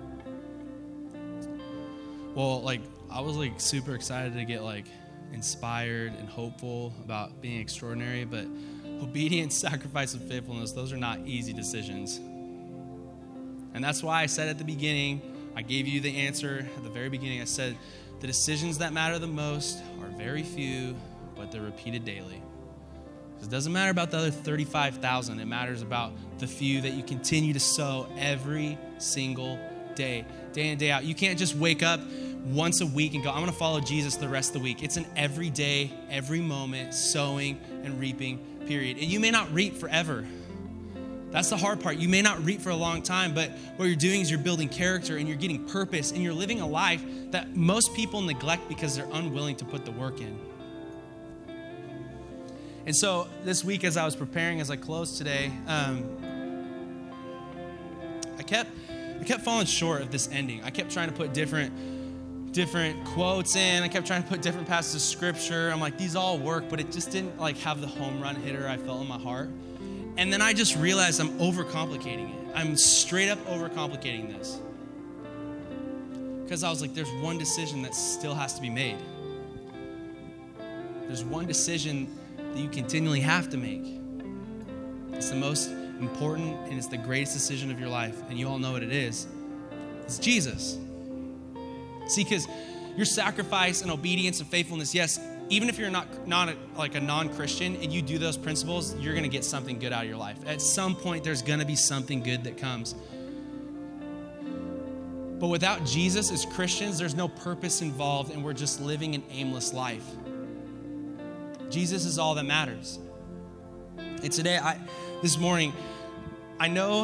well, like, I was like super excited to get like inspired and hopeful about being extraordinary, but obedience, sacrifice, and faithfulness, those are not easy decisions. And that's why I said at the beginning, I gave you the answer at the very beginning. I said the decisions that matter the most are very few, but they're repeated daily. It doesn't matter about the other thirty-five thousand. It matters about the few that you continue to sow every single day, day in and day out. You can't just wake up once a week and go, I'm going to follow Jesus the rest of the week. It's an every day, every moment, sowing and reaping, period. And you may not reap forever. That's the hard part. You may not reap for a long time, but what you're doing is you're building character and you're getting purpose and you're living a life that most people neglect because they're unwilling to put the work in. And so this week, as I was preparing, as I closed today, um, I kept I kept falling short of this ending. I kept trying to put different different quotes in. I kept trying to put different passages of scripture. I'm like, these all work, but it just didn't like have the home run hitter I felt in my heart. And then I just realized I'm overcomplicating it. I'm straight up overcomplicating this. Because I was like, there's one decision that still has to be made. There's one decision that you continually have to make. It's the most important and it's the greatest decision of your life. And you all know what it is. It's Jesus. See, because your sacrifice and obedience and faithfulness, yes, even if you're not, not a, like a non-Christian and you do those principles, you're going to get something good out of your life. At some point, there's going to be something good that comes. But without Jesus as Christians, there's no purpose involved and we're just living an aimless life. Jesus is all that matters. And today, I, this morning, I know,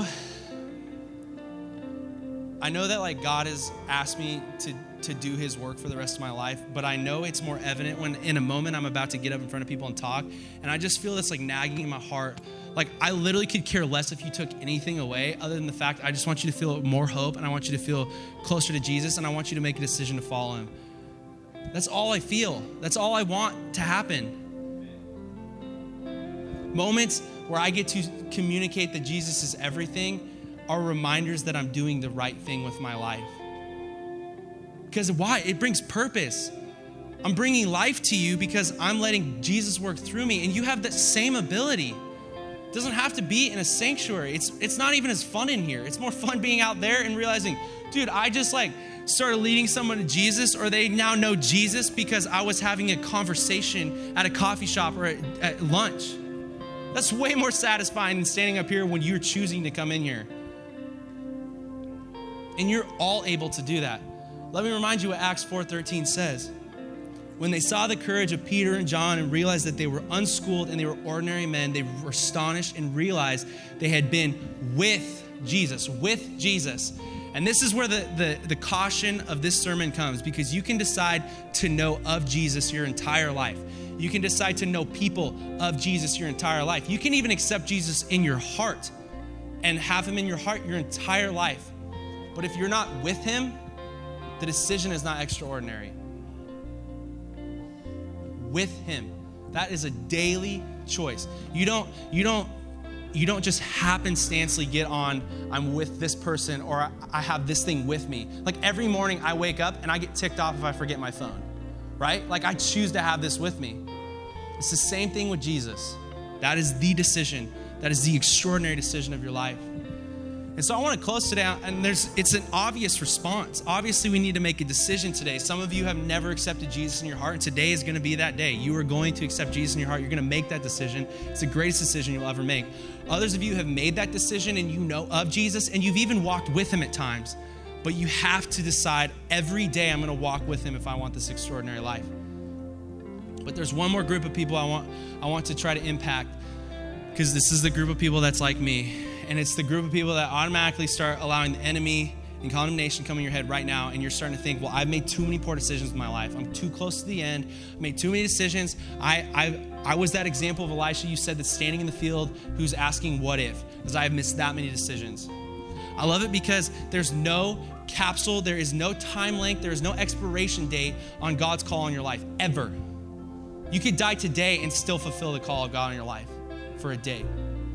I know that like God has asked me to, to do his work for the rest of my life, but I know it's more evident when in a moment I'm about to get up in front of people and talk, and I just feel this like nagging in my heart. Like I literally could care less if you took anything away other than the fact I just want you to feel more hope and I want you to feel closer to Jesus and I want you to make a decision to follow him. That's all I feel. That's all I want to happen. Moments where I get to communicate that Jesus is everything are reminders that I'm doing the right thing with my life. Because why? It brings purpose. I'm bringing life to you because I'm letting Jesus work through me, and you have that same ability. It doesn't have to be in a sanctuary. It's it's not even as fun in here. It's more fun being out there and realizing, dude, I just like started leading someone to Jesus, or they now know Jesus because I was having a conversation at a coffee shop or at, at lunch. That's way more satisfying than standing up here when you're choosing to come in here. And you're all able to do that. Let me remind you what Acts four thirteen says. When they saw the courage of Peter and John and realized that they were unschooled and they were ordinary men, they were astonished and realized they had been with Jesus, with Jesus. And this is where the, the, the caution of this sermon comes, because you can decide to know of Jesus your entire life. You can decide to know people of Jesus your entire life. You can even accept Jesus in your heart and have him in your heart your entire life. But if you're not with him, the decision is not extraordinary. With him. That is a daily choice. You don't, you don't, you don't just happenstancely get on, I'm with this person or I have this thing with me. Like every morning I wake up and I get ticked off if I forget my phone, right? Like I choose to have this with me. It's the same thing with Jesus. That is the decision. That is the extraordinary decision of your life. And so I want to close today, and there's it's an obvious response. Obviously, we need to make a decision today. Some of you have never accepted Jesus in your heart, and today is going to be that day. You are going to accept Jesus in your heart. You're going to make that decision. It's the greatest decision you'll ever make. Others of you have made that decision, and you know of Jesus, and you've even walked with him at times. But you have to decide every day, I'm going to walk with him if I want this extraordinary life. But there's one more group of people I want I want to try to impact, because this is the group of people that's like me. And it's the group of people that automatically start allowing the enemy and condemnation come in your head right now. And you're starting to think, well, I've made too many poor decisions in my life. I'm too close to the end. I made too many decisions. I I, I was that example of Elisha you said that's standing in the field who's asking what if, because I have missed that many decisions. I love it because there's no capsule. There is no time length. There is no expiration date on God's call on your life, ever. You could die today and still fulfill the call of God on your life for a day.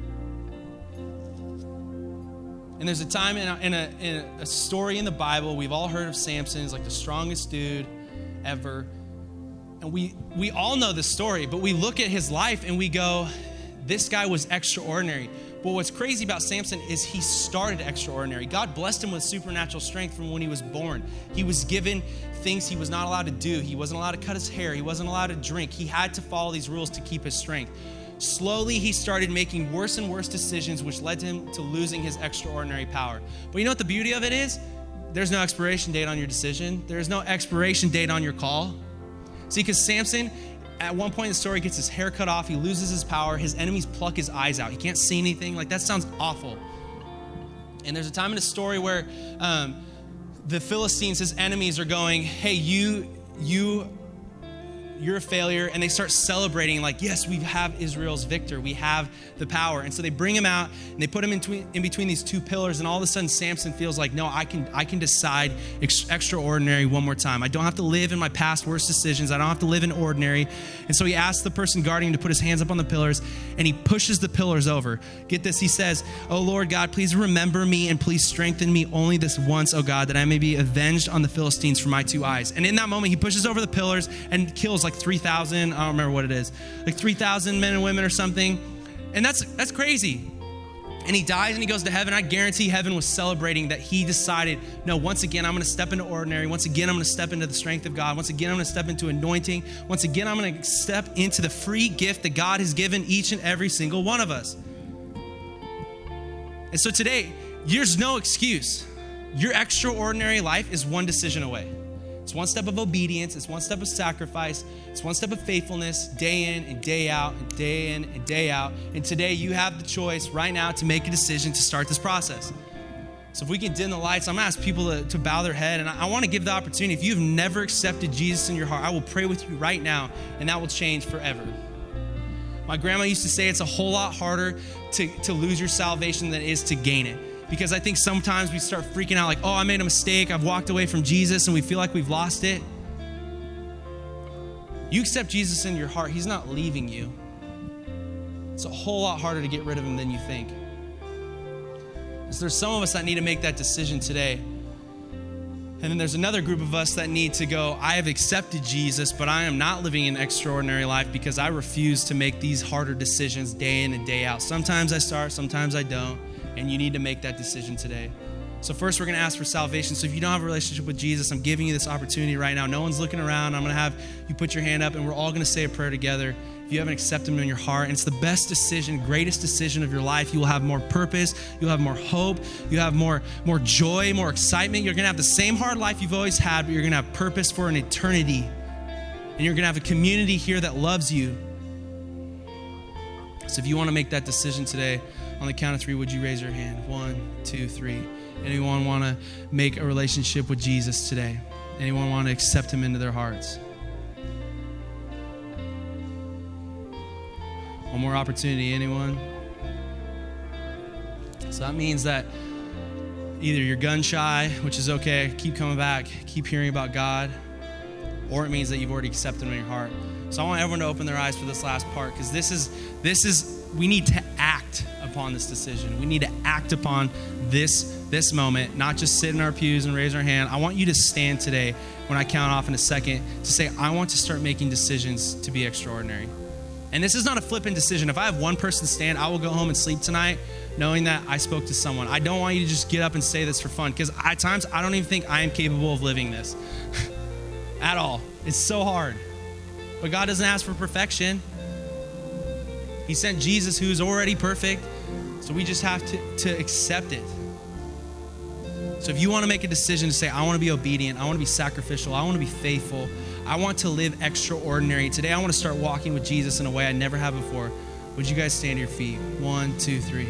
And there's a time in a, in, a, in a story in the Bible, we've all heard of Samson. He's like the strongest dude ever. And we we all know this story, but we look at his life and we go, this guy was extraordinary. But what's crazy about Samson is he started extraordinary. God blessed him with supernatural strength from when he was born. He was given things he was not allowed to do. He wasn't allowed to cut his hair. He wasn't allowed to drink. He had to follow these rules to keep his strength. Slowly, he started making worse and worse decisions, which led him to losing his extraordinary power. But you know what the beauty of it is? There's no expiration date on your decision. There's no expiration date on your call. See, because Samson, at one point in the story, gets his hair cut off. He loses his power. His enemies pluck his eyes out. He can't see anything. Like, that sounds awful. And there's a time in the story where um, the Philistines, his enemies, are going, hey, you, you, you're a failure. And they start celebrating like, yes, we have Israel's victor. We have the power. And so they bring him out and they put him in between, in between these two pillars. And all of a sudden, Samson feels like, no, I can, I can decide ex- extraordinary one more time. I don't have to live in my past worst decisions. I don't have to live in ordinary. And so he asks the person guarding him to put his hands up on the pillars, and he pushes the pillars over. Get this. He says, oh, Lord God, please remember me and please strengthen me only this once, oh God, that I may be avenged on the Philistines for my two eyes. And in that moment, he pushes over the pillars and kills like three thousand, I don't remember what it is, like three thousand men and women or something. And that's that's crazy. And he dies and he goes to heaven. I guarantee heaven was celebrating that he decided, no, once again, I'm going to step into ordinary. Once again, I'm going to step into the strength of God. Once again, I'm going to step into anointing. Once again, I'm going to step into the free gift that God has given each and every single one of us. And so today, there's no excuse. Your extraordinary life is one decision away. It's one step of obedience. It's one step of sacrifice. It's one step of faithfulness, day in and day out and day in and day out. And today you have the choice right now to make a decision to start this process. So if we can dim the lights, I'm going to ask people to, to bow their head. And I, I want to give the opportunity. If you've never accepted Jesus in your heart, I will pray with you right now, and that will change forever. My grandma used to say it's a whole lot harder to, to lose your salvation than it is to gain it. Because I think sometimes we start freaking out like, oh, I made a mistake. I've walked away from Jesus, and we feel like we've lost it. You accept Jesus in your heart. He's not leaving you. It's a whole lot harder to get rid of him than you think. So there's some of us that need to make that decision today. And then there's another group of us that need to go, I have accepted Jesus, but I am not living an extraordinary life because I refuse to make these harder decisions day in and day out. Sometimes I start, sometimes I don't. And you need to make that decision today. So first, we're going to ask for salvation. So if you don't have a relationship with Jesus, I'm giving you this opportunity right now. No one's looking around. I'm going to have you put your hand up, and we're all going to say a prayer together. If you haven't accepted him in your heart, and it's the best decision, greatest decision of your life. You will have more purpose. You'll have more hope. You have more, more joy, more excitement. You're going to have the same hard life you've always had, but you're going to have purpose for an eternity. And you're going to have a community here that loves you. So if you want to make that decision today, on the count of three, would you raise your hand? One, two, three. Anyone want to make a relationship with Jesus today? Anyone want to accept him into their hearts? One more opportunity. Anyone? So that means that either you're gun shy, which is okay, keep coming back, keep hearing about God, or it means that you've already accepted him in your heart. So I want everyone to open their eyes for this last part, because this is, this is, we need to act upon this decision. We need to act upon this, this moment, not just sit in our pews and raise our hand. I want you to stand today when I count off in a second to say, I want to start making decisions to be extraordinary. And this is not a flippant decision. If I have one person stand, I will go home and sleep tonight knowing that I spoke to someone. I don't want you to just get up and say this for fun, because at times I don't even think I am capable of living this at all. It's so hard. But God doesn't ask for perfection. He sent Jesus, who is already perfect. So we just have to, to accept it. So if you want to make a decision to say, I want to be obedient, I want to be sacrificial, I want to be faithful, I want to live extraordinary. Today I want to start walking with Jesus in a way I never have before. Would you guys stand to your feet? One, two, three.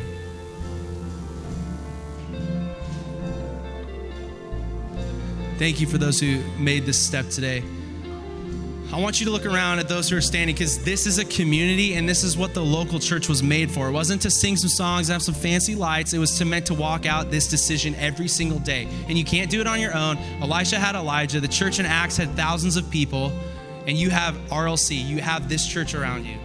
Thank you for those who made this step today. I want you to look around at those who are standing, because this is a community, and this is what the local church was made for. It wasn't to sing some songs and have some fancy lights. It was to meant to walk out this decision every single day. And you can't do it on your own. Elisha had Elijah. The church in Acts had thousands of people. And you have R L C. You have this church around you.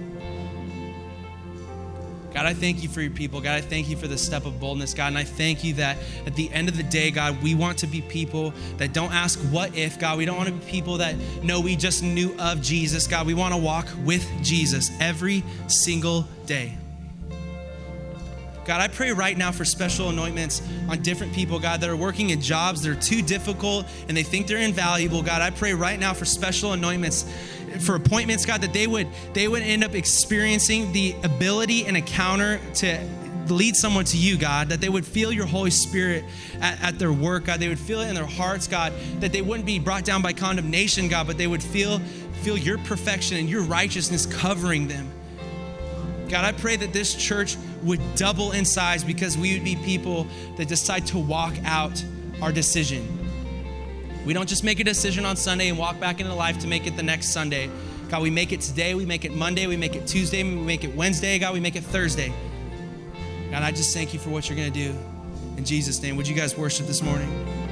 God, I thank you for your people. God, I thank you for the step of boldness, God. And I thank you that at the end of the day, God, we want to be people that don't ask what if, God. We don't want to be people that know we just knew of Jesus, God. We want to walk with Jesus every single day. God, I pray right now for special anointments on different people, God, that are working in jobs that are too difficult and they think they're invaluable. God, I pray right now for special anointments, for appointments, God, that they would they would end up experiencing the ability and encounter to lead someone to you, God, that they would feel your Holy Spirit at, at their work, God. They would feel it in their hearts, God, that they wouldn't be brought down by condemnation, God, but they would feel, feel your perfection and your righteousness covering them. God, I pray that this church would double in size because we would be people that decide to walk out our decision. We don't just make a decision on Sunday and walk back into life to make it the next Sunday. God, we make it today, we make it Monday, we make it Tuesday, we make it Wednesday, God, we make it Thursday. God, I just thank you for what you're going to do. In Jesus' name, would you guys worship this morning?